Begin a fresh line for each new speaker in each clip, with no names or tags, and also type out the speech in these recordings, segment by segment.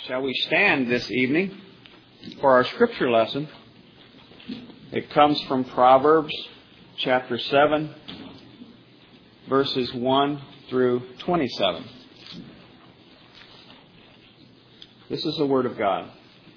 Shall we stand this evening for our scripture lesson? It comes from Proverbs chapter 7, verses 1 through 27. This is the Word of God.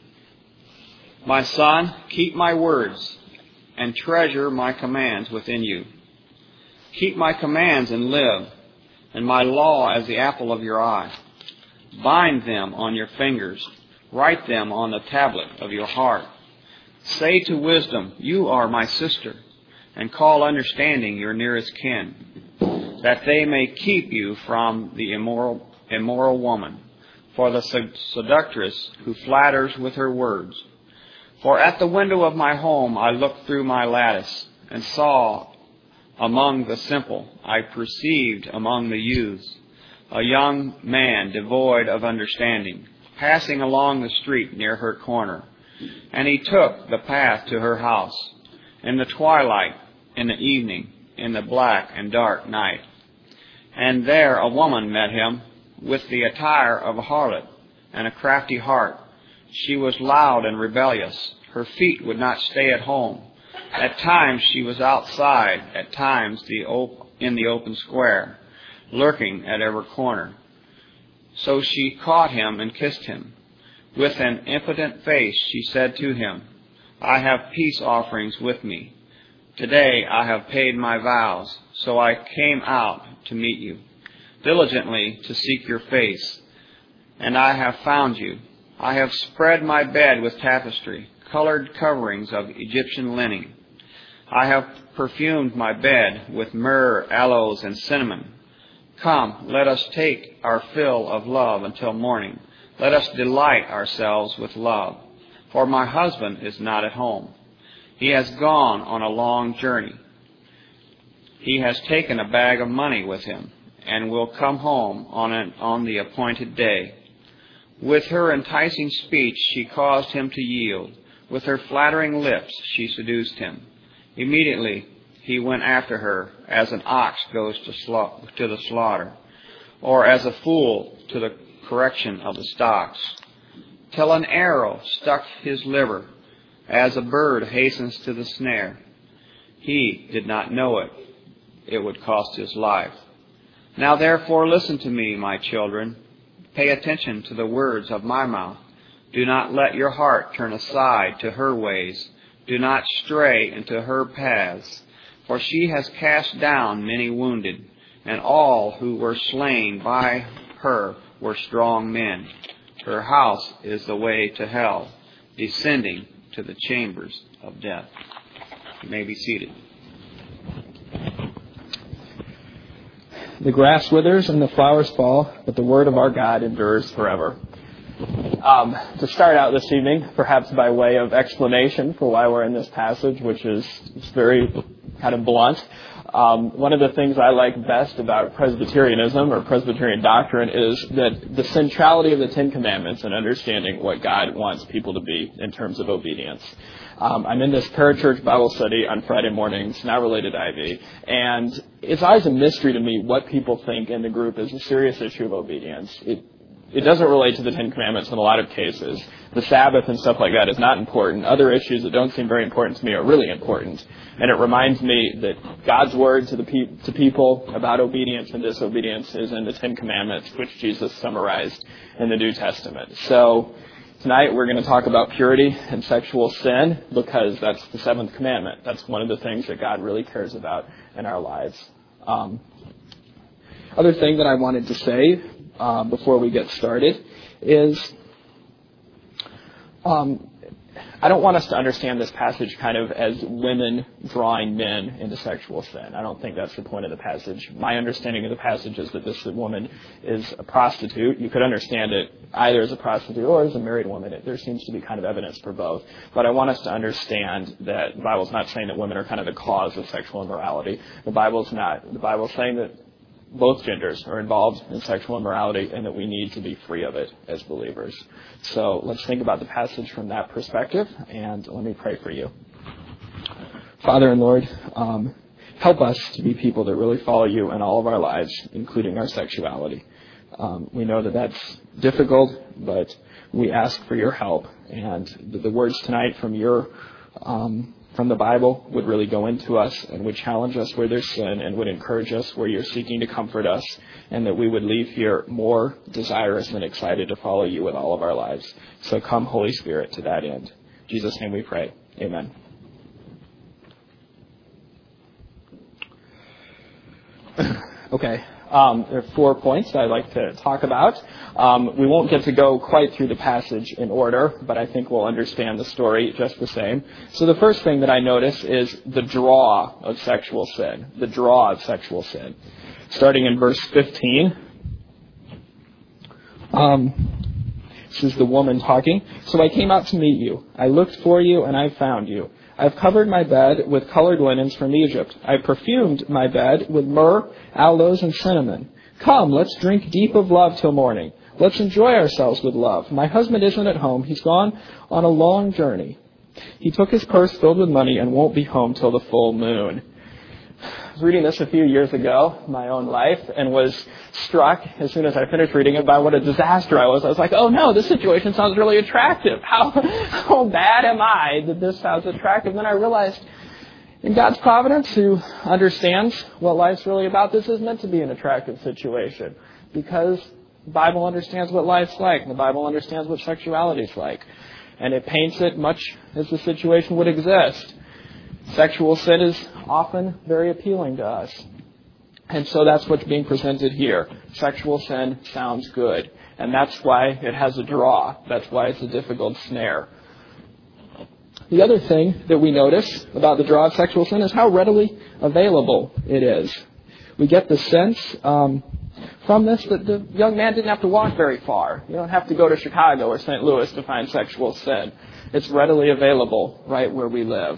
My son, keep my words and treasure my commands within you. Keep my commands and live, and my law as the apple of your eye. Bind them on your fingers. Write them on the tablet of your heart. Say to wisdom, you are my sister, and call understanding your nearest kin, that they may keep you from the immoral woman, for the seductress who flatters with her words. For at the window of my home I looked through my lattice, and saw among the simple, I perceived among the youths, a young man devoid of understanding, passing along the street near her corner. And he took the path to her house, in the twilight, in the evening, in the black and dark night. And there a woman met him, with the attire of a harlot, and a crafty heart. She was loud and rebellious. Her feet would not stay at home. At times she was outside, at times in the open square, lurking at every corner. So she caught him and kissed him. With an impotent face she said to him, I have peace offerings with me. Today I have paid my vows, so I came out to meet you, diligently to seek your face. And I have found you. I have spread my bed with tapestry, colored coverings of Egyptian linen. I have perfumed my bed with myrrh, aloes, and cinnamon. Come, let us take our fill of love until morning. Let us delight ourselves with love. For my husband is not at home. He has gone on a long journey. He has taken a bag of money with him, and will come home on the appointed day. With her enticing speech she caused him to yield. With her flattering lips she seduced him. Immediately he went after her as an ox goes to the slaughter, or as a fool to the correction of the stocks, till an arrow stuck his liver, as a bird hastens to the snare. He did not know it. It would cost his life. Now therefore listen to me, my children. Pay attention to the words of my mouth. Do not let your heart turn aside to her ways. Do not stray into her paths. For she has cast down many wounded, and all who were slain by her were strong men. Her house is the way to hell, descending to the chambers of death. You may be seated.
The grass withers and the flowers fall, but the word of our God endures forever. To start out this evening, perhaps by way of explanation for why we're in this passage, which is very kind of blunt, one of the things I like best about Presbyterianism or Presbyterian doctrine is that the centrality of the Ten Commandments and understanding what God wants people to be in terms of obedience. I'm in this parachurch Bible study on Friday mornings, not related to Ivy, and it's always a mystery to me what people think in the group is a serious issue of obedience. It doesn't relate to the Ten Commandments in a lot of cases. The Sabbath and stuff like that is not important. Other issues that don't seem very important to me are really important. And it reminds me that God's word to people about obedience and disobedience is in the Ten Commandments, which Jesus summarized in the New Testament. So tonight we're going to talk about purity and sexual sin because that's the seventh commandment. That's one of the things that God really cares about in our lives. Other thing that I wanted to say before we get started is I don't want us to understand this passage kind of as women drawing men into sexual sin. I don't think that's the point of the passage. My understanding of the passage is that this woman is a prostitute. You could understand it either as a prostitute or as a married woman. There seems to be kind of evidence for both. But I want us to understand that the Bible's not saying that women are kind of the cause of sexual immorality. The Bible's not. The Bible's saying that both genders are involved in sexual immorality and that we need to be free of it as believers. So let's think about the passage from that perspective, and let me pray for you. Father and Lord, help us to be people that really follow you in all of our lives, including our sexuality. We know that that's difficult, but we ask for your help. And the words tonight from from the Bible would really go into us and would challenge us where there's sin and would encourage us where you're seeking to comfort us, and that we would leave here more desirous and excited to follow you with all of our lives. So come, Holy Spirit, to that end. In Jesus' name we pray. Amen. Okay. There are 4 points I'd like to talk about. We won't get to go quite through the passage in order, but I think we'll understand the story just the same. So the first thing that I notice is the draw of sexual sin. The draw of sexual sin. Starting in verse 15. This is the woman talking. So I came out to meet you. I looked for you and I found you. I've covered my bed with colored linens from Egypt. I perfumed my bed with myrrh, aloes, and cinnamon. Come, let's drink deep of love till morning. Let's enjoy ourselves with love. My husband isn't at home. He's gone on a long journey. He took his purse filled with money and won't be home till the full moon. I was reading this a few years ago, my own life, and was struck as soon as I finished reading it by what a disaster I was. I was like, oh no, this situation sounds really attractive. How bad am I that this sounds attractive? Then I realized in God's providence, who understands what life's really about, this is meant to be an attractive situation because the Bible understands what life's like. The Bible understands what sexuality is like. And it paints it much as the situation would exist. Sexual sin is often very appealing to us. And so that's what's being presented here. Sexual sin sounds good. And that's why it has a draw. That's why it's a difficult snare. The other thing that we notice about the draw of sexual sin is how readily available it is. We get the sense from this that the young man didn't have to walk very far. You don't have to go to Chicago or St. Louis to find sexual sin. It's readily available right where we live.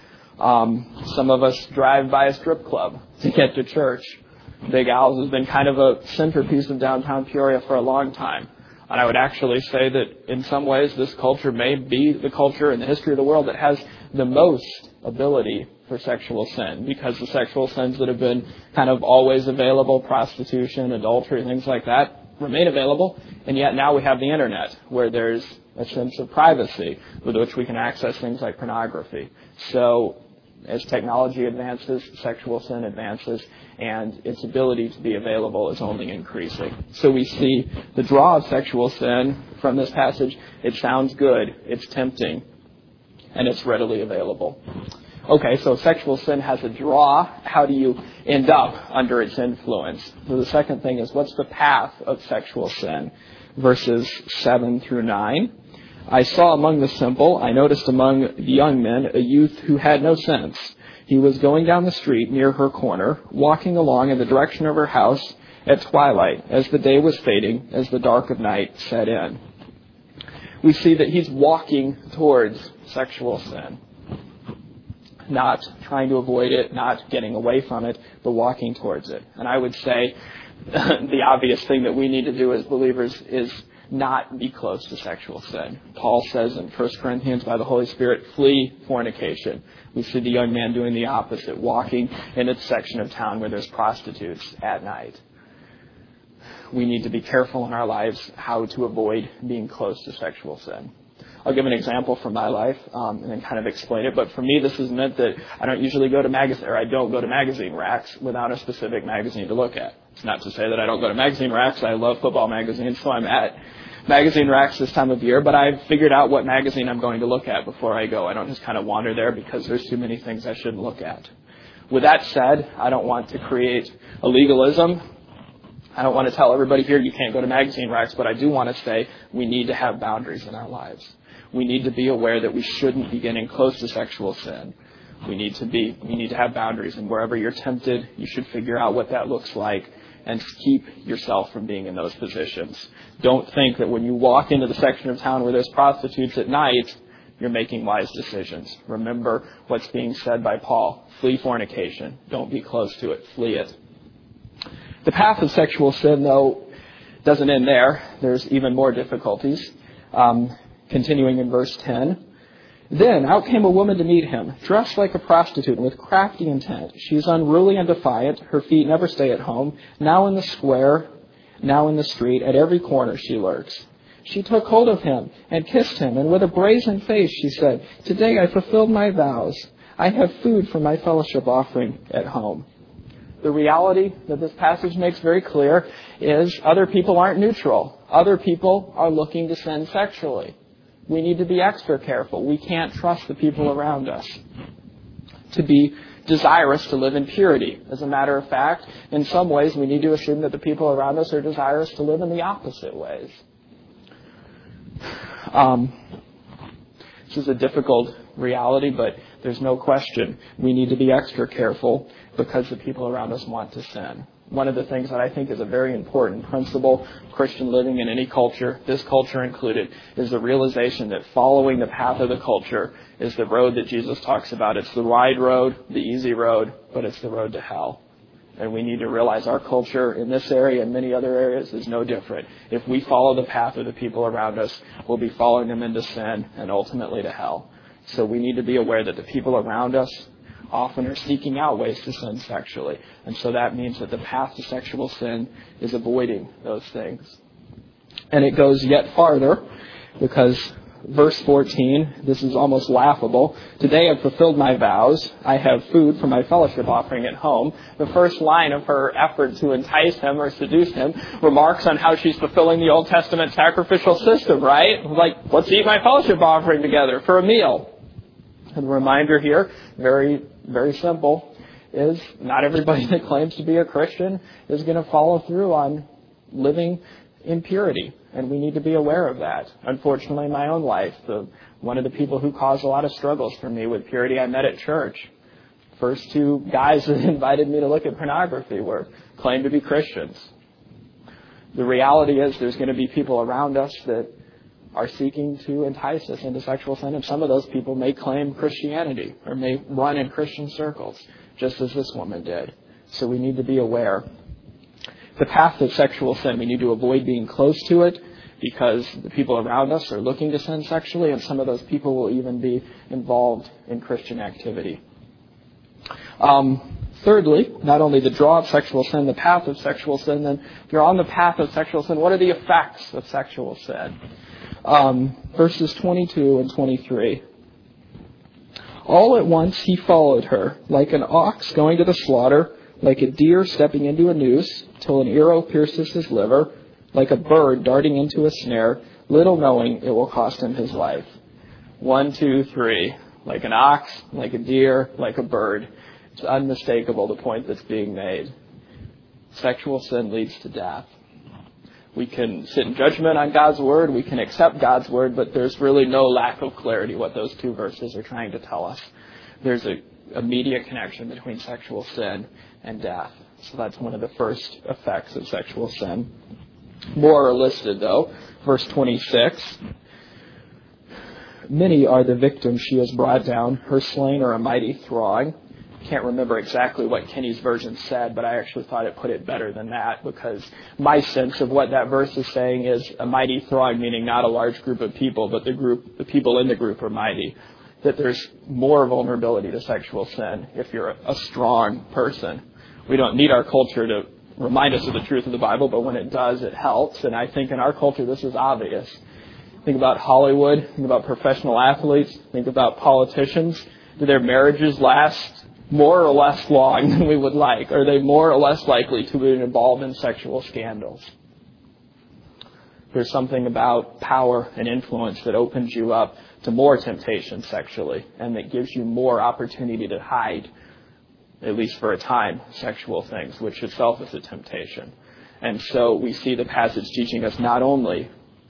Some of us drive by a strip club to get to church. Big Al's has been kind of a centerpiece of downtown Peoria for a long time. And I would actually say that in some ways this culture may be the culture in the history of the world that has the most ability for sexual sin, because the sexual sins that have been kind of always available, prostitution, adultery, things like that, remain available. And yet now we have the internet where there's a sense of privacy with which we can access things like pornography. So as technology advances, sexual sin advances, and its ability to be available is only increasing. So we see the draw of sexual sin from this passage. It sounds good, it's tempting, and it's readily available. Okay, so sexual sin has a draw. How do you end up under its influence? So the second thing is, what's the path of sexual sin? Verses 7 through 9. I saw among the simple, I noticed among the young men, a youth who had no sense. He was going down the street near her corner, walking along in the direction of her house at twilight, as the day was fading, as the dark of night set in. We see that he's walking towards sexual sin. Not trying to avoid it, not getting away from it, but walking towards it. And I would say the obvious thing that we need to do as believers is not be close to sexual sin. Paul says in 1 Corinthians, by the Holy Spirit, flee fornication. We see the young man doing the opposite, walking in a section of town where there's prostitutes at night. We need to be careful in our lives how to avoid being close to sexual sin. I'll give an example from my life and then kind of explain it. But for me, this has meant that I don't go to magazine racks without a specific magazine to look at. It's not to say that I don't go to magazine racks. I love football magazines, so I'm at magazine racks this time of year. But I've figured out what magazine I'm going to look at before I go. I don't just kind of wander there because there's too many things I shouldn't look at. With that said, I don't want to create a legalism. I don't want to tell everybody here you can't go to magazine racks, but I do want to say we need to have boundaries in our lives. We need to be aware that we shouldn't be getting close to sexual sin. We need to have boundaries, and wherever you're tempted, you should figure out what that looks like and keep yourself from being in those positions. Don't think that when you walk into the section of town where there's prostitutes at night, you're making wise decisions. Remember what's being said by Paul. Flee fornication. Don't be close to it. Flee it. The path of sexual sin, though, doesn't end there. There's even more difficulties. Continuing in verse 10. Then out came a woman to meet him, dressed like a prostitute with crafty intent. She is unruly and defiant. Her feet never stay at home. Now in the square, Now in the street, at every corner she lurks. She took hold of him and kissed him, and with a brazen face she said, "Today I fulfilled my vows. I have food for my fellowship offering at home." The reality that this passage makes very clear is other people aren't neutral. Other people are looking to sin sexually. We need to be extra careful. We can't trust the people around us to be desirous to live in purity. As a matter of fact, in some ways we need to assume that the people around us are desirous to live in the opposite ways. This is a difficult reality, but there's no question we need to be extra careful because the people around us want to sin. One of the things that I think is a very important principle of Christian living in any culture, this culture included, is the realization that following the path of the culture is the road that Jesus talks about. It's the wide road, the easy road, but it's the road to hell. And we need to realize our culture in this area and many other areas is no different. If we follow the path of the people around us, we'll be following them into sin and ultimately to hell. So we need to be aware that the people around us often are seeking out ways to sin sexually. And so that means that the path to sexual sin is avoiding those things. And it goes yet farther because verse 14, this is almost laughable. Today I've fulfilled my vows. I have food for my fellowship offering at home. The first line of her effort to entice him or seduce him remarks on how she's fulfilling the Old Testament sacrificial system, right? Like, let's eat my fellowship offering together for a meal. And the reminder here, very, very simple, is not everybody that claims to be a Christian is going to follow through on living in purity. And we need to be aware of that. Unfortunately, in my own life, one of the people who caused a lot of struggles for me with purity I met at church. First two guys that invited me to look at pornography claimed to be Christians. The reality is there's going to be people around us that are seeking to entice us into sexual sin, and some of those people may claim Christianity or may run in Christian circles, just as this woman did. So we need to be aware. The path of sexual sin, we need to avoid being close to it because the people around us are looking to sin sexually, and some of those people will even be involved in Christian activity. Thirdly, not only the draw of sexual sin, the path of sexual sin, then if you're on the path of sexual sin, what are the effects of sexual sin? Verses 22 and 23. All at once he followed her, like an ox going to the slaughter, like a deer stepping into a noose, till an arrow pierces his liver, like a bird darting into a snare, little knowing it will cost him his life. 1, 2, 3. Like an ox, like a deer, like a bird. It's unmistakable, the point that's being made. Sexual sin leads to death. We can sit in judgment on God's Word, we can accept God's Word, but there's really no lack of clarity what those two verses are trying to tell us. There's an immediate connection between sexual sin and death. So that's one of the first effects of sexual sin. More are listed, though. Verse 26. Many are the victims she has brought down. Her slain are a mighty throng. Can't remember exactly what Kenny's version said, but I actually thought it put it better than that, because my sense of what that verse is saying is a mighty throng, meaning not a large group of people, but the people in the group are mighty. That there's more vulnerability to sexual sin if you're a strong person. We don't need our culture to remind us of the truth of the Bible, but when it does, it helps. And I think in our culture, this is obvious. Think about Hollywood. Think about professional athletes. Think about politicians. Do their marriages last more or less long than we would like? Are they more or less likely to be involved in sexual scandals? There's something about power and influence that opens you up to more temptation sexually, and that gives you more opportunity to hide, at least for a time, sexual things, which itself is a temptation. And so we see the passage teaching us not only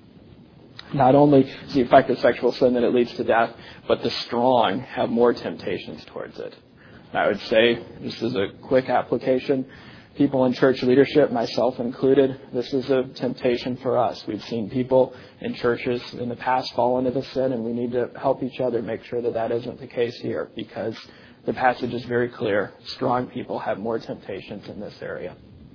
is the effect of sexual sin that it leads to death, but the strong have more temptations towards it. I would say, this is a quick application, people in church leadership, myself included, this is a temptation for us. We've seen people in churches in the past fall into the sin, and we need to help each other make sure that that isn't the case here, because the passage is very clear. Strong people have more temptations in this area.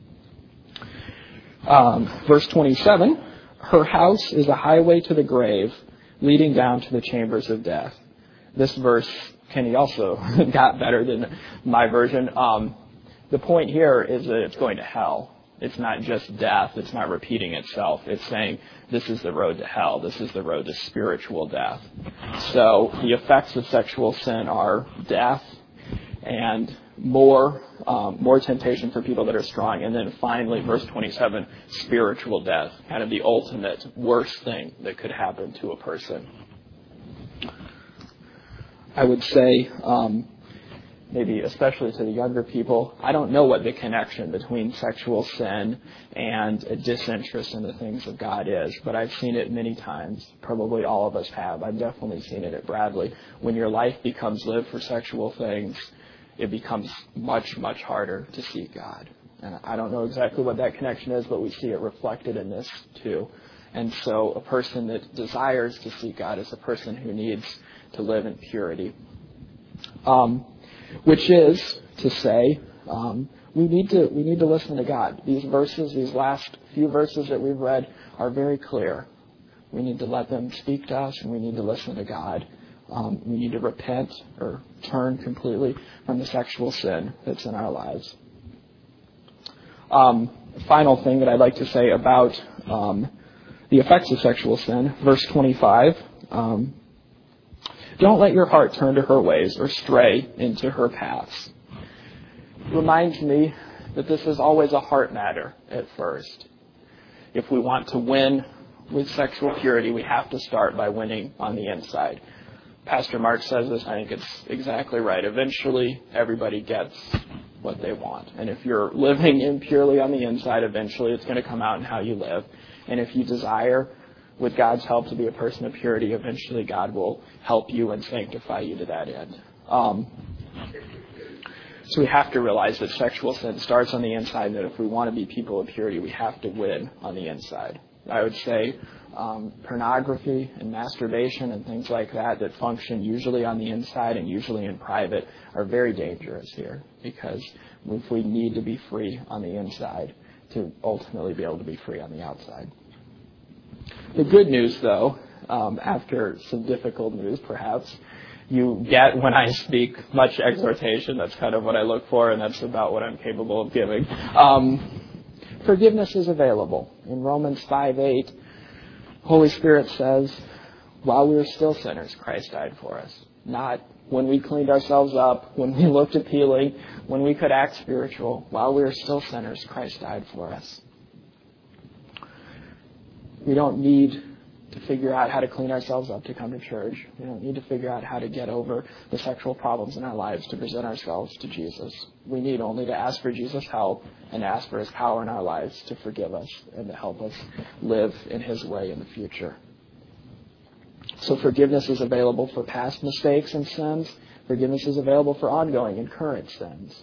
Verse 27, her house is a highway to the grave, leading down to the chambers of death. This verse, Kenny also got better than my version. The point here is that it's going to hell. It's not just death. It's not repeating itself. It's saying this is the road to hell. This is the road to spiritual death. So the effects of sexual sin are death and more temptation for people that are strong. And then finally, verse 27, spiritual death, kind of the ultimate worst thing that could happen to a person. I would say, maybe especially to the younger people, I don't know what the connection between sexual sin and a disinterest in the things of God is, but I've seen it many times. Probably all of us have. I've definitely seen it at Bradley. When your life becomes lived for sexual things, it becomes much, much harder to seek God. And I don't know exactly what that connection is, but we see it reflected in this too. And so a person that desires to seek God is a person who needs to live in purity. Which is to say, we need to listen to God. These verses, these last few verses that we've read, are very clear. We need to let them speak to us, and we need to listen to God. We need to repent or turn completely from the sexual sin that's in our lives. Final thing that I'd like to say about the effects of sexual sin, verse 25. Don't let your heart turn to her ways or stray into her paths. Reminds me that this is always a heart matter at first. If we want to win with sexual purity, we have to start by winning on the inside. Pastor Mark says this, I think it's exactly right. Eventually, everybody gets what they want. And if you're living impurely on the inside, eventually it's going to come out in how you live. And if you desire, with God's help, to be a person of purity, eventually God will help you and sanctify you to that end. So we have to realize that sexual sin starts on the inside, that if we want to be people of purity, we have to win on the inside. I would say pornography and masturbation and things like that function usually on the inside and usually in private are very dangerous here, because if we need to be free on the inside to ultimately be able to be free on the outside. The good news, though, after some difficult news, perhaps, you get when I speak much exhortation. That's kind of what I look for, and that's about what I'm capable of giving. Forgiveness is available. In Romans 5:8, Holy Spirit says, while we were still sinners, Christ died for us. Not when we cleaned ourselves up, when we looked appealing, when we could act spiritual. While we were still sinners, Christ died for us. We don't need to figure out how to clean ourselves up to come to church. We don't need to figure out how to get over the sexual problems in our lives to present ourselves to Jesus. We need only to ask for Jesus' help and ask for His power in our lives to forgive us and to help us live in His way in the future. So forgiveness is available for past mistakes and sins. Forgiveness is available for ongoing and current sins.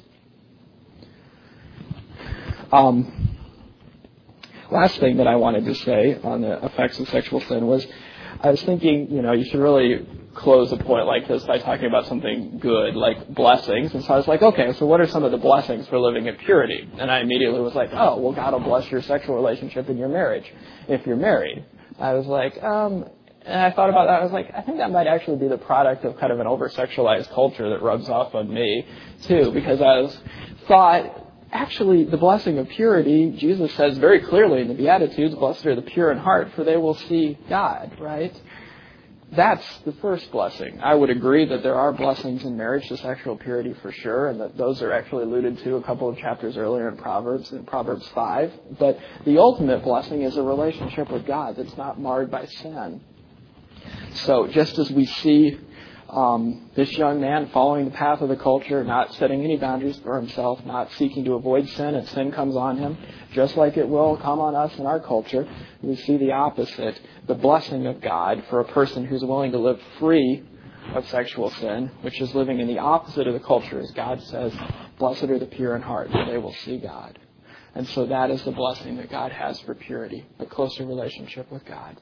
Last thing that I wanted to say on the effects of sexual sin was, I was thinking, you should really close a point like this by talking about something good, like blessings. And so I was like, okay, so what are some of the blessings for living in purity? And I immediately was like, oh, well, God will bless your sexual relationship in your marriage if you're married. I was like, and I thought about that. I was like, I think that might actually be the product of kind of an over-sexualized culture that rubs off on me, too, because I thought, actually, the blessing of purity, Jesus says very clearly in the Beatitudes, blessed are the pure in heart, for they will see God, right? That's the first blessing. I would agree that there are blessings in marriage to sexual purity for sure, and that those are actually alluded to a couple of chapters earlier in Proverbs 5. But the ultimate blessing is a relationship with God that's not marred by sin. So just as we see this young man following the path of the culture, not setting any boundaries for himself, not seeking to avoid sin, and sin comes on him, just like it will come on us in our culture, we see the opposite, the blessing of God for a person who's willing to live free of sexual sin, which is living in the opposite of the culture, as God says, blessed are the pure in heart, for they will see God. And so that is the blessing that God has for purity, a closer relationship with God.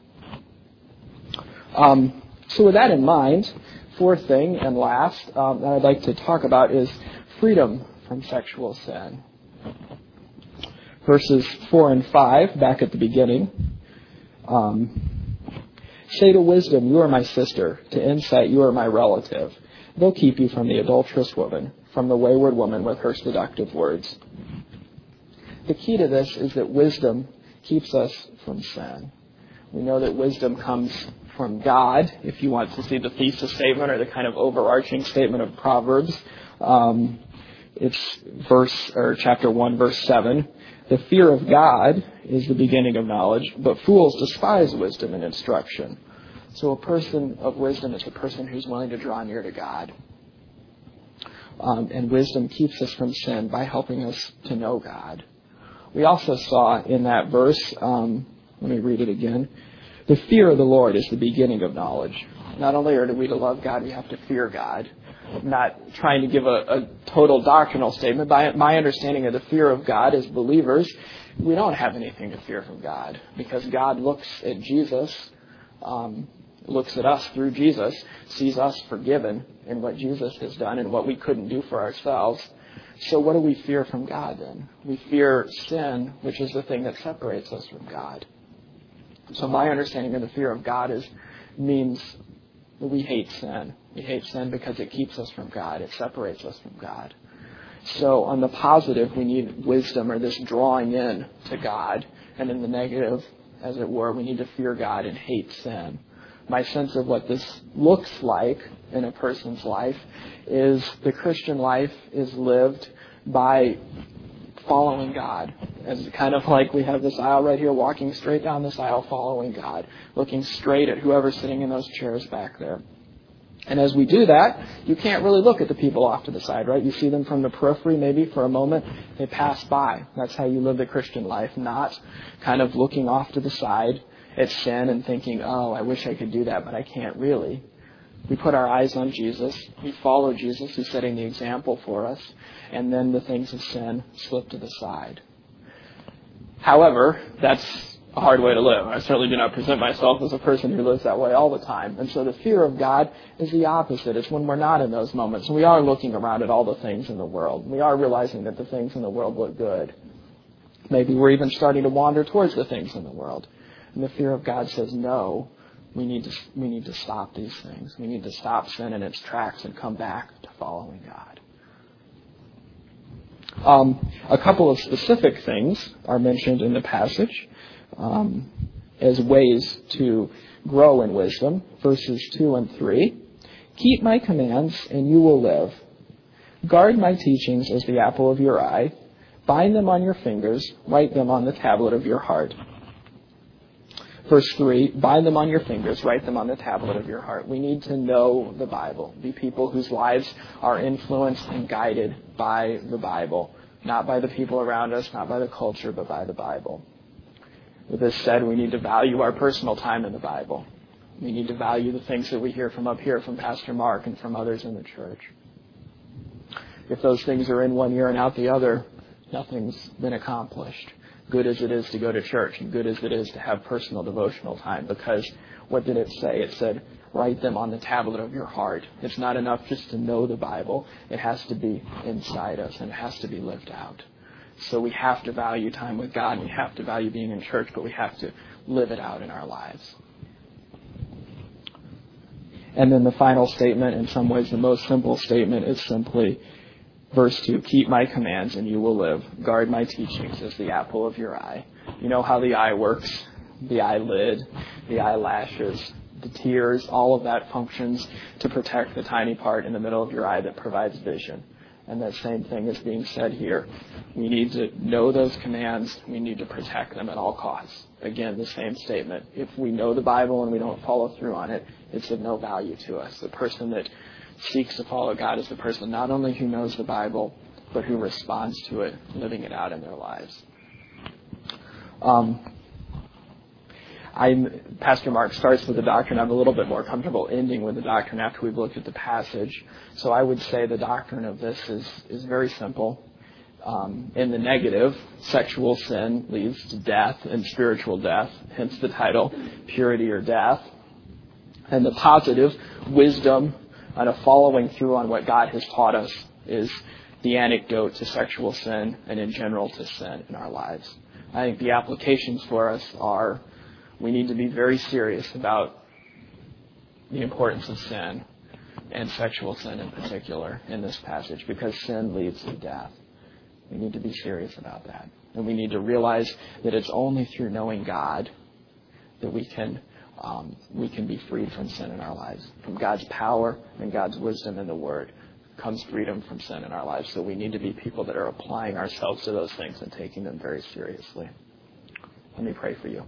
So with that in mind, fourth thing and last that I'd like to talk about is freedom from sexual sin. Verses 4 and 5, back at the beginning. Say to wisdom, you are my sister. To insight, you are my relative. They'll keep you from the adulterous woman, from the wayward woman with her seductive words. the key to this is that wisdom keeps us from sin. We know that wisdom comes from God. If you want to see the thesis statement or the kind of overarching statement of Proverbs, it's chapter 1, verse 7. The fear of God is the beginning of knowledge, but fools despise wisdom and instruction. So a person of wisdom is a person who's willing to draw near to God. And wisdom keeps us from sin by helping us to know God. We also saw in that verse, let me read it again. The fear of the Lord is the beginning of knowledge. Not only are we to love God, we have to fear God. I'm not trying to give a total doctrinal statement. By my understanding of the fear of God as believers, we don't have anything to fear from God because God looks at Jesus, looks at us through Jesus, sees us forgiven in what Jesus has done and what we couldn't do for ourselves. So what do we fear from God then? We fear sin, which is the thing that separates us from God. So my understanding of the fear of God means that we hate sin. We hate sin because it keeps us from God. It separates us from God. So on the positive, we need wisdom or this drawing in to God. And in the negative, as it were, we need to fear God and hate sin. My sense of what this looks like in a person's life is the Christian life is lived by following God. It's kind of like we have this aisle right here, walking straight down this aisle, following God, looking straight at whoever's sitting in those chairs back there. And as we do that, you can't really look at the people off to the side, right? You see them from the periphery maybe for a moment. They pass by. That's how you live the Christian life, not kind of looking off to the side at sin and thinking, oh, I wish I could do that, but I can't really. We put our eyes on Jesus. We follow Jesus, who's setting the example for us. And then the things of sin slip to the side. However, that's a hard way to live. I certainly do not present myself as a person who lives that way all the time. And so the fear of God is the opposite. It's when we're not in those moments. We are looking around at all the things in the world. We are realizing that the things in the world look good. Maybe we're even starting to wander towards the things in the world. And the fear of God says, no, we need to stop these things. We need to stop sin in its tracks and come back to following God. A couple of specific things are mentioned in the passage as ways to grow in wisdom. Verses 2 and 3. Keep my commands and you will live. Guard my teachings as the apple of your eye. Bind them on your fingers. Write them on the tablet of your heart. Verse 3, bind them on your fingers, write them on the tablet of your heart. We need to know the Bible, be people whose lives are influenced and guided by the Bible, not by the people around us, not by the culture, but by the Bible. With this said, we need to value our personal time in the Bible. We need to value the things that we hear from up here from Pastor Mark and from others in the church. If those things are in one ear and out the other, nothing's been accomplished. Good as it is to go to church and good as it is to have personal devotional time, because what did it say? It said, write them on the tablet of your heart. It's not enough just to know the Bible. It has to be inside us and it has to be lived out. So we have to value time with God. We have to value being in church, but we have to live it out in our lives. And then the final statement, in some ways the most simple statement, is simply Verse 2, keep my commands and you will live. Guard my teachings as the apple of your eye. You know how the eye works. The eyelid, the eyelashes, the tears, all of that functions to protect the tiny part in the middle of your eye that provides vision. And that same thing is being said here. We need to know those commands. We need to protect them at all costs. Again, the same statement. If we know the Bible and we don't follow through on it, it's of no value to us. The person that seeks to follow God is the person not only who knows the Bible, but who responds to it, living it out in their lives. Pastor Mark starts with the doctrine. I'm a little bit more comfortable ending with the doctrine after we've looked at the passage. So I would say the doctrine of this is very simple. In the negative, sexual sin leads to death and spiritual death, hence the title, Purity or Death. And the positive, wisdom, and a following through on what God has taught us is the antidote to sexual sin and in general to sin in our lives. I think the applications for us are we need to be very serious about the importance of sin and sexual sin in particular in this passage because sin leads to death. We need to be serious about that. And we need to realize that it's only through knowing God that we can be freed from sin in our lives. From God's power and God's wisdom in the Word comes freedom from sin in our lives. So we need to be people that are applying ourselves to those things and taking them very seriously. Let me pray for you.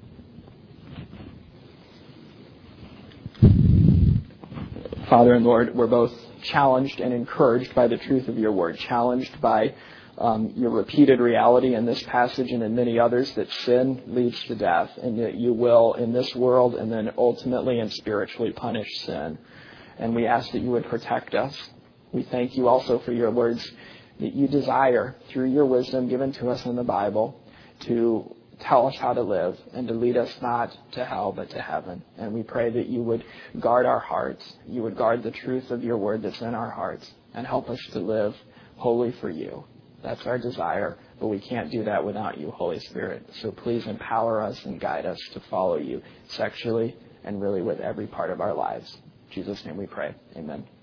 Father and Lord, we're both challenged and encouraged by the truth of your Word, challenged by your repeated reality in this passage and in many others that sin leads to death, and that you will in this world and then ultimately and spiritually punish sin. And we ask that you would protect us. We thank you also for your words that you desire, through your wisdom given to us in the Bible, to tell us how to live and to lead us not to hell but to heaven. And we pray that you would guard our hearts, you would guard the truth of your word that's in our hearts, and help us to live wholly for you. That's our desire, but we can't do that without you, Holy Spirit. So please empower us and guide us to follow you sexually and really with every part of our lives. In Jesus' name we pray. Amen.